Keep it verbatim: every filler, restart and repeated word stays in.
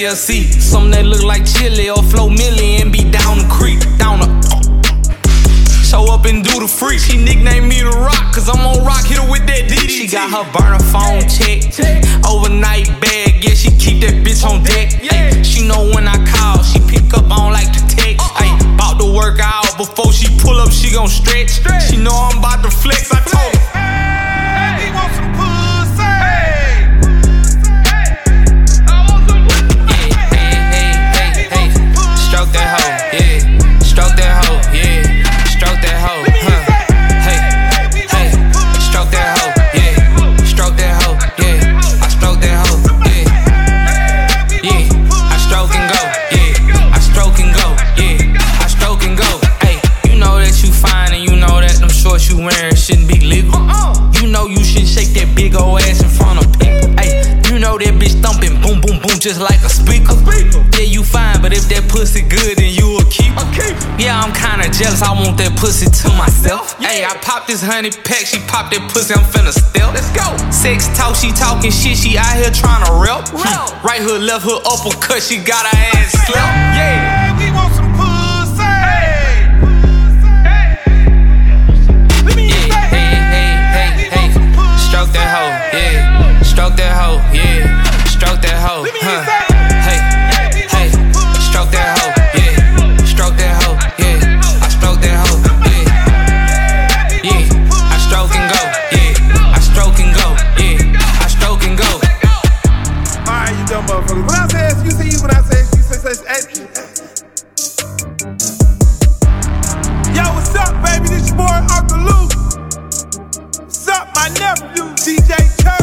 T L C. Something that look like chili or flow milli and be down the creek, down the. Show up and do the freak. She nicknamed me The Rock, cause I'm on rock, hit her with that D D T. She got her burner phone check, overnight bag, yeah, she keep that bitch on deck. Ay, she know when I call, she pick up, I don't like to text. Ay, bout to work out, before she pull up, she gon' stretch. She know I'm about to flex, I told her. Hey, he want some pussy. Yeah, hey, hey, hey, hey, stroke that hoe, yeah, stroke that hoe, yeah. Stroke that hoe, huh? Hey, hey, stroke that hoe, yeah. Stroke that hoe, yeah. I stroke that hoe, yeah. Yeah, I stroke and go, yeah. I stroke and go, yeah. I stroke and go. Hey, you know that you fine and you know that them shorts you wearing shouldn't be legal. You know you shouldn't shake that big ol' ass in front of people. Hey, you know that bitch thumping boom, boom, boom just like a speaker. Yeah, you fine, but if that pussy good, then you a keeper. Yeah, I'm kinda jealous, I want that pussy to myself. Hey, I popped this honey pack, she popped that pussy, I'm finna stealth. Let's go. Sex talk, she talking shit, she out here tryna rep. Hmm. Right hood, left hood, uppercut, she got her ass slept. Yeah. We want some pussy. Let me Yeah, hey, hey, hey, hey. Stroke that hoe, yeah. Stroke that hoe, yeah. Stroke that hoe, huh? Hey, hey, stroke that hoe, yeah. Stroke that hoe, yeah. I stroke that hoe, yeah. Yeah, I stroke and go, yeah. I stroke and go, yeah. I stroke and go. Alright, you dumb motherfuckers. When I say S, you say you. When I say S, you say S. Yo, what's up, baby? This your boy, Uncle Luke. What's up, my nephew, D J Kirk?